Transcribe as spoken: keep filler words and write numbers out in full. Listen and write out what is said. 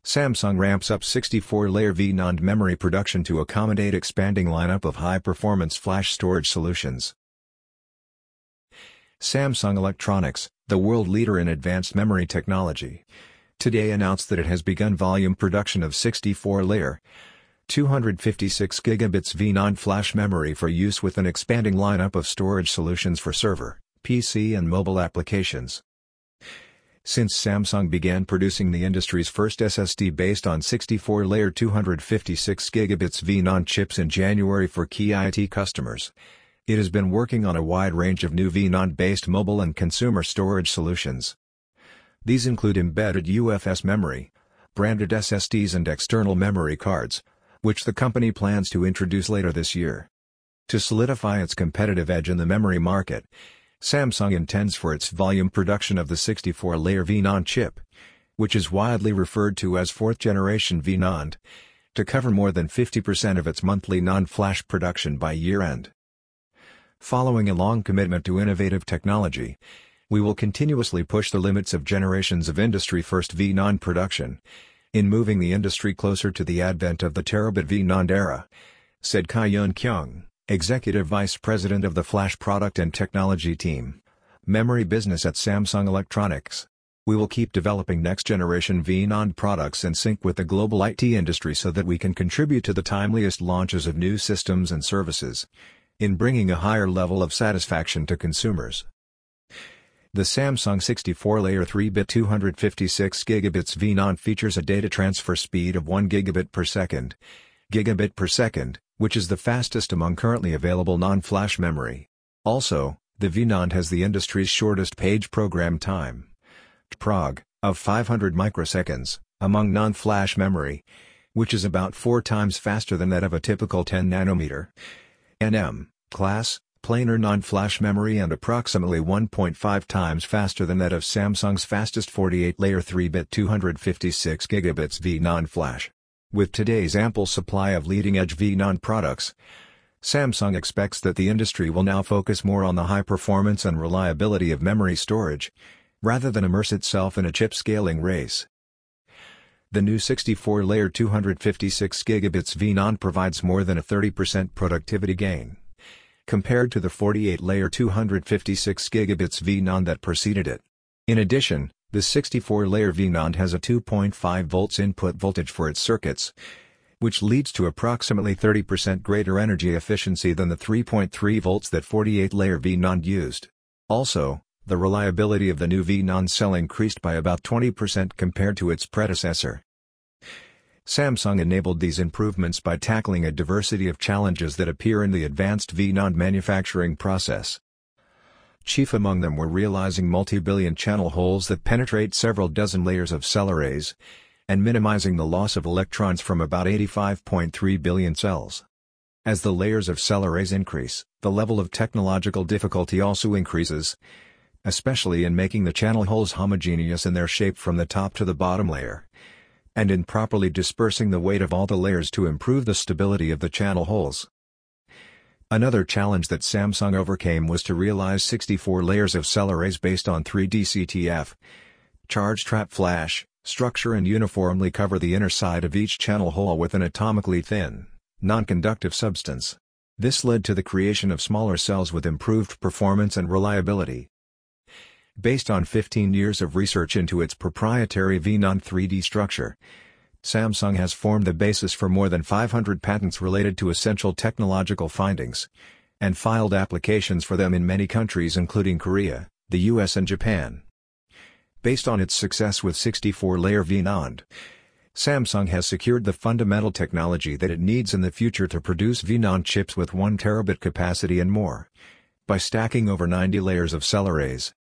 Samsung ramps up sixty-four layer V NAND memory production to accommodate expanding lineup of high-performance flash storage solutions. Samsung Electronics, the world leader in advanced memory technology, today announced that it has begun volume production of sixty-four layer, two hundred fifty-six gigabits V NAND flash memory for use with an expanding lineup of storage solutions for server, P C and mobile applications. Since Samsung began producing the industry's first S S D based on sixty-four layer two hundred fifty-six gigabits V NAND chips in January for key I T customers, it has been working on a wide range of new V NAND-based mobile and consumer storage solutions. These include embedded U F S memory, branded S S Ds and external memory cards, which the company plans to introduce later this year. To solidify its competitive edge in the memory market, Samsung intends for its volume production of the sixty-four layer V NAND chip, which is widely referred to as fourth-generation V NAND, to cover more than fifty percent of its monthly NAND flash production by year-end. Following a long commitment to innovative technology, we will continuously push the limits of generations of industry-first V NAND production, in moving the industry closer to the advent of the terabit V NAND era, said Kyoung Kyung, Executive Vice President of the Flash Product and Technology Team, Memory Business at Samsung Electronics. We will keep developing next-generation V NAND products in sync with the global I T industry so that we can contribute to the timeliest launches of new systems and services, in bringing a higher level of satisfaction to consumers. The Samsung sixty-four layer three bit two hundred fifty-six gigabits V NAND features a data transfer speed of one gigabit per second, gigabit per second, which is the fastest among currently available non-flash memory. Also, the V NAND has the industry's shortest page program time, P R O G, of five hundred microseconds, among non-flash memory, which is about four times faster than that of a typical ten nanometer N M class, planar non-flash memory and approximately one point five times faster than that of Samsung's fastest forty-eight layer three bit two hundred fifty-six gigabits V NAND flash. With today's ample supply of leading-edge V NAND products, Samsung expects that the industry will now focus more on the high performance and reliability of memory storage, rather than immerse itself in a chip scaling race. The new sixty-four layer two hundred fifty-six gigabits V NAND provides more than a thirty percent productivity gain, compared to the forty-eight layer two hundred fifty-six gigabits V NAND that preceded it. In addition, the sixty-four layer V NAND has a two point five volts input voltage for its circuits, which leads to approximately thirty percent greater energy efficiency than the three point three volts that forty-eight layer V NAND used. Also, the reliability of the new V NAND cell increased by about twenty percent compared to its predecessor. Samsung enabled these improvements by tackling a diversity of challenges that appear in the advanced V NAND manufacturing process. Chief among them were realizing multi-billion channel holes that penetrate several dozen layers of cell arrays, and minimizing the loss of electrons from about eighty-five point three billion cells. As the layers of cell arrays increase, the level of technological difficulty also increases, especially in making the channel holes homogeneous in their shape from the top to the bottom layer, and in properly dispersing the weight of all the layers to improve the stability of the channel holes. Another challenge that Samsung overcame was to realize sixty-four layers of cell arrays based on three D C T F, charge trap flash, structure and uniformly cover the inner side of each channel hole with an atomically thin, non-conductive substance. This led to the creation of smaller cells with improved performance and reliability. Based on fifteen years of research into its proprietary V NAND three D structure, Samsung has formed the basis for more than five hundred patents related to essential technological findings, and filed applications for them in many countries including Korea, the U S and Japan. Based on its success with sixty-four layer V NAND, Samsung has secured the fundamental technology that it needs in the future to produce V NAND chips with one terabit capacity and more, by stacking over ninety layers of cell arrays.